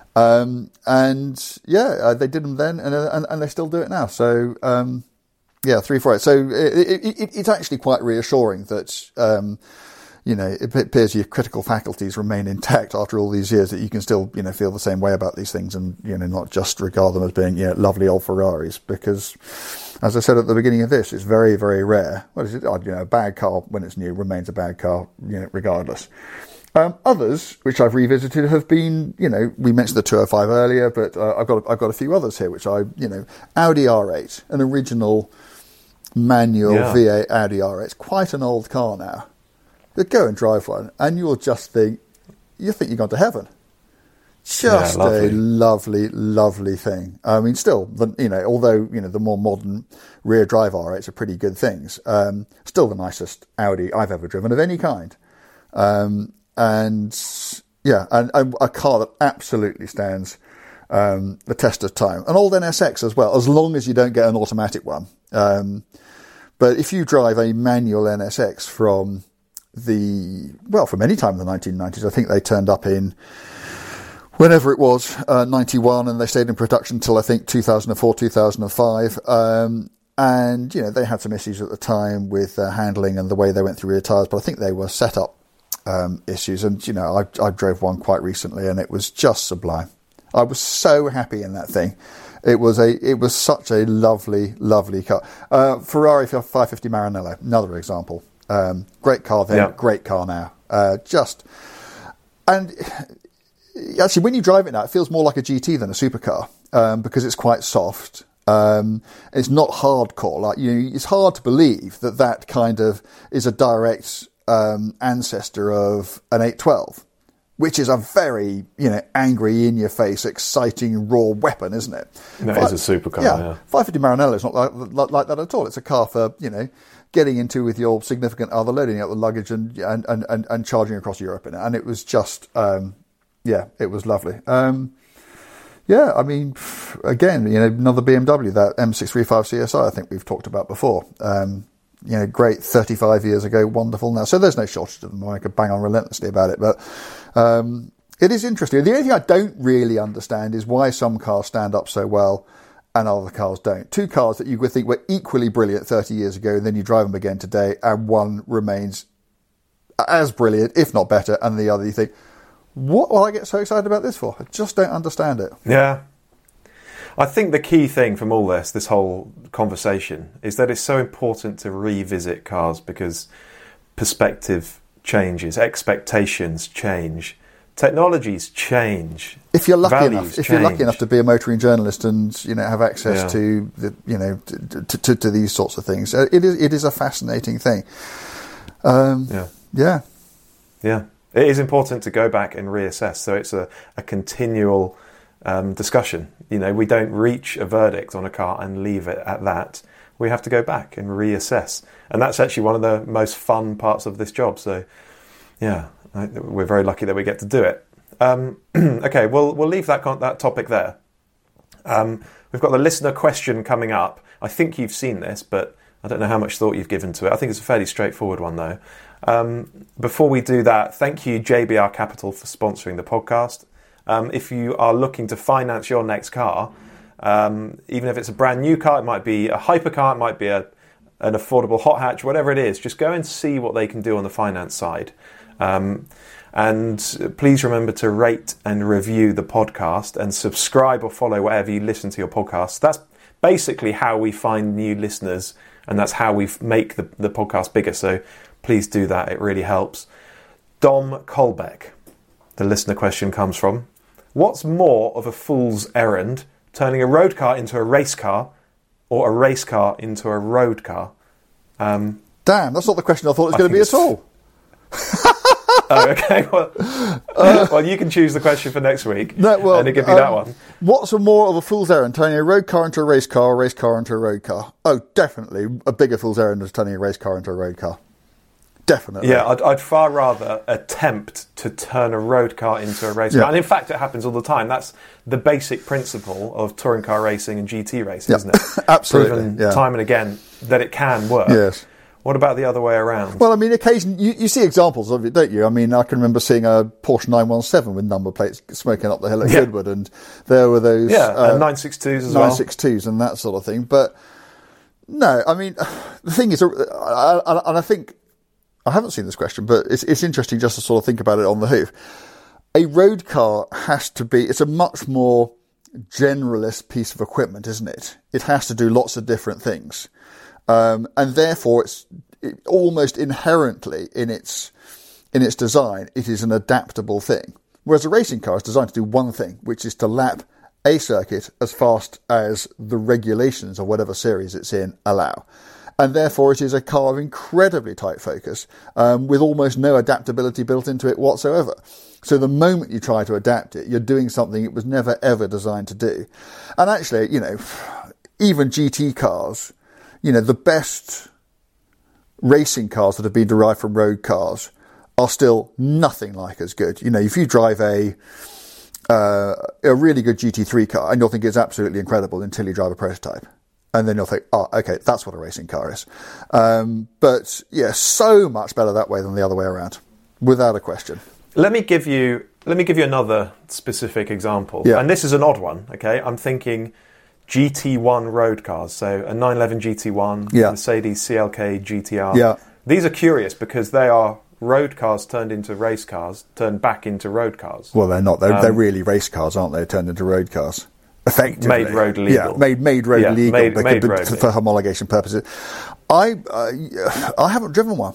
They did them then and they still do it now. So, 348. So it's actually quite reassuring that, it appears your critical faculties remain intact after all these years, that you can still, feel the same way about these things and, not just regard them as being, lovely old Ferraris. Because, as I said at the beginning of this, it's very, very rare. What is it? A bad car when it's new remains a bad car, regardless. Others, which I've revisited, have been, we mentioned the 205 earlier, but I've got a few others here, which Audi R8, an original manual V8 Audi R8, quite an old car now. You go and drive one, and you'll just think you've gone to heaven. Just a lovely, lovely thing. I mean, still, although the more modern rear drive R8s are pretty good things, still the nicest Audi I've ever driven of any kind. And a car that absolutely stands the test of time. An old NSX as well, as long as you don't get an automatic one. But if you drive a manual NSX from any time in the 1990s, I think they turned up in whenever it was, 91, and they stayed in production until I think 2004, 2005. And, they had some issues at the time with handling and the way they went through rear tyres, but I think they were set up issues. And, I drove one quite recently and it was just sublime. I was so happy in that thing. It was such a lovely, lovely car. Ferrari 550 Maranello, another example. Great car then, great car now. And actually when you drive it now, it feels more like a GT than a supercar, because it's quite soft. It's not hardcore. It's hard to believe that kind of is a direct ancestor of an 812, which is a very, angry, in-your-face, exciting, raw weapon, isn't it? That is a supercar, yeah. 550 Maranello is not like that at all. It's a car for, getting into with your significant other, loading out the luggage and charging across Europe in it. And it was just, it was lovely. I mean, again, another BMW, that M635 CSI, I think we've talked about before. Great 35 years ago, wonderful now. So there's no shortage of them. I could bang on relentlessly about it, but it is interesting. The only thing I don't really understand is why some cars stand up so well and other cars don't. 2 cars that you would think were equally brilliant 30 years ago, and then you drive them again today, and one remains as brilliant, if not better, and the other you think, what will I get so excited about this for? I just don't understand it. Yeah. I think the key thing from all this whole conversation, is that it's so important to revisit cars because perspective changes, expectations change, technologies change. If you're lucky enough to be a motoring journalist and have access to the to these sorts of things, it is a fascinating thing. Yeah. It is important to go back and reassess. So it's a continual discussion. We don't reach a verdict on a car and leave it at that. We have to go back and reassess, and that's actually one of the most fun parts of this job. So, we're very lucky that we get to do it. Okay, we'll leave that topic there. We've got the listener question coming up. I think you've seen this, but I don't know how much thought you've given to it. I think it's a fairly straightforward one, though. Before we do that, thank you, JBR Capital, for sponsoring the podcast. If you are looking to finance your next car, even if it's a brand new car, it might be a hypercar, it might be an affordable hot hatch, whatever it is, just go and see what they can do on the finance side. And please remember to rate and review the podcast and subscribe or follow wherever you listen to your podcast. That's basically how we find new listeners, and that's how we make the podcast bigger. So please do that. It really helps. Dom Colbeck, the listener question comes from: what's more of a fool's errand, turning a road car into a race car or a race car into a road car? Damn, that's not the question I thought it was going to be at all. Oh, okay. Well, you can choose the question for next week. And it could be that one. What's more of a fool's errand, turning a road car into a race car, or a race car into a road car? Oh, definitely a bigger fool's errand is turning a race car into a road car. Definitely. Yeah, I'd far rather attempt to turn a road car into a race car. And in fact, it happens all the time. That's the basic principle of touring car racing and GT racing, isn't it? Absolutely. Proven time and again that it can work. Yes. What about the other way around? Well, I mean, occasionally you see examples of it, don't you? I mean, I can remember seeing a Porsche 917 with number plates smoking up the hill at Goodwood, and there were those... and 962s as well. 962s and that sort of thing. But, no, I mean, the thing is, and I think... I haven't seen this question, but it's interesting just to sort of think about it on the hoof. A road car has to be... It's a much more generalist piece of equipment, isn't it? It has to do lots of different things. And therefore, it's almost inherently in its design, it is an adaptable thing. Whereas a racing car is designed to do one thing, which is to lap a circuit as fast as the regulations of whatever series it's in allow. And therefore, it is a car of incredibly tight focus, with almost no adaptability built into it whatsoever. So the moment you try to adapt it, you're doing something it was never, ever designed to do. And actually, even GT cars... the best racing cars that have been derived from road cars are still nothing like as good. If you drive a really good GT3 car, and you'll think it's absolutely incredible until you drive a prototype. And then you'll think, oh, okay, that's what a racing car is. But yeah, so much better that way than the other way around, without a question. Let me give you another specific example. Yeah. And this is an odd one, okay? I'm thinking GT1 road cars, so a 911 GT1, Mercedes CLK GTR. Yeah. These are curious because they are road cars turned into race cars, turned back into road cars. Well, they're not. They're really race cars, aren't they? Turned into road cars. Effectively. Made road legal. Yeah, made road legal made road for homologation purposes. I haven't driven one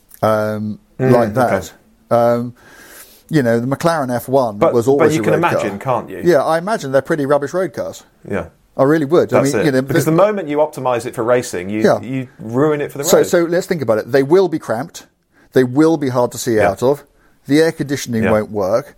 like that. Okay. The McLaren F1 was always But you a can road imagine, car. can't you? Yeah, I imagine they're pretty rubbish road cars. Yeah. I really would. That's it. Because the moment you optimise it for racing, you ruin it for the road. So let's think about it. They will be cramped. They will be hard to see out of. The air conditioning won't work.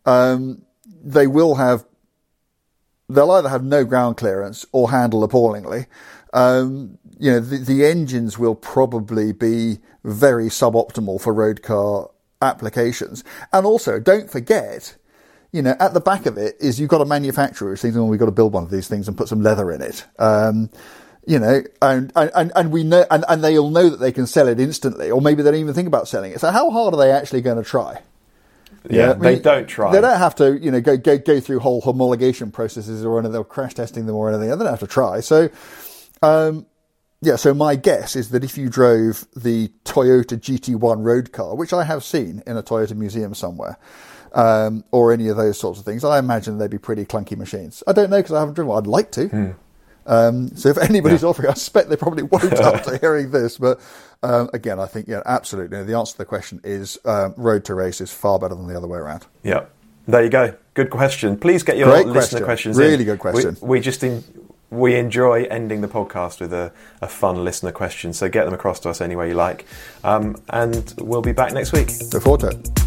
They'll either have no ground clearance or handle appallingly. The engines will probably be very suboptimal for road car applications. And also, don't forget... at the back of it is you've got a manufacturer who's thinking, we've got to build one of these things and put some leather in it. And we know, and they'll know that they can sell it instantly, or maybe they don't even think about selling it. So how hard are they actually going to try? Yeah, they don't try. They don't have to, go through whole homologation processes or anything, or crash testing them or anything. They don't have to try. So, Yeah, so my guess is that if you drove the Toyota GT1 road car, which I have seen in a Toyota museum somewhere, or any of those sorts of things, I imagine they'd be pretty clunky machines. I don't know because I haven't driven one. I'd like to. So if anybody's offering, I suspect they probably won't after hearing this. But again, I think, absolutely. The answer to the question is Road to Race is far better than the other way around. Yeah. There you go. Good question. Please get your listener questions in. Really good question. We enjoy ending the podcast with a fun listener question. So get them across to us any way you like. And we'll be back next week. Look forward to it.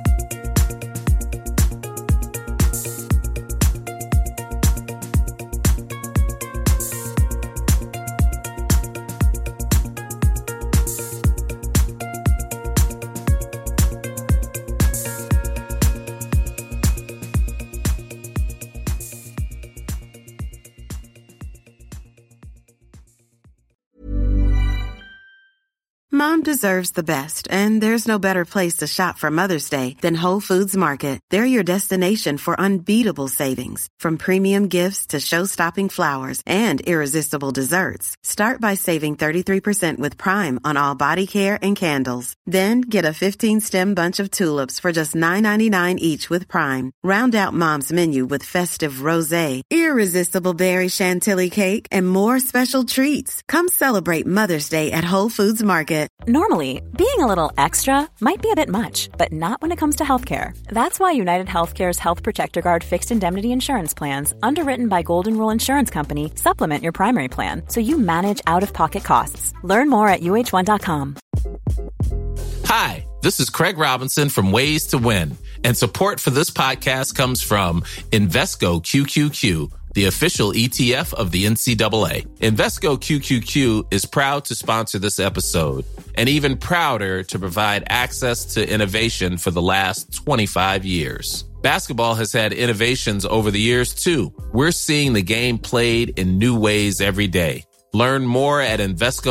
Mom deserves the best, and there's no better place to shop for Mother's Day than Whole Foods Market. They're your destination for unbeatable savings, from premium gifts to show-stopping flowers and irresistible desserts. Start by saving 33% with Prime on all body care and candles. Then get a 15-stem bunch of tulips for just $9.99 each with Prime. Round out Mom's menu with festive rosé, irresistible berry chantilly cake, and more special treats. Come celebrate Mother's Day at Whole Foods Market. Normally, being a little extra might be a bit much, but not when it comes to healthcare. That's why United Healthcare's Health Protector Guard fixed indemnity insurance plans, underwritten by Golden Rule Insurance Company, supplement your primary plan so you manage out-of-pocket costs. Learn more at UH1.com. Hi, this is Craig Robinson from Ways to Win, and support for this podcast comes from Invesco QQQ, the official ETF of the NCAA. Invesco QQQ is proud to sponsor this episode, and even prouder to provide access to innovation for the last 25 years. Basketball has had innovations over the years, too. We're seeing the game played in new ways every day. Learn more at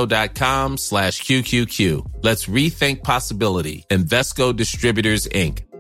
Invesco.com/QQQ. Let's rethink possibility. Invesco Distributors, Inc.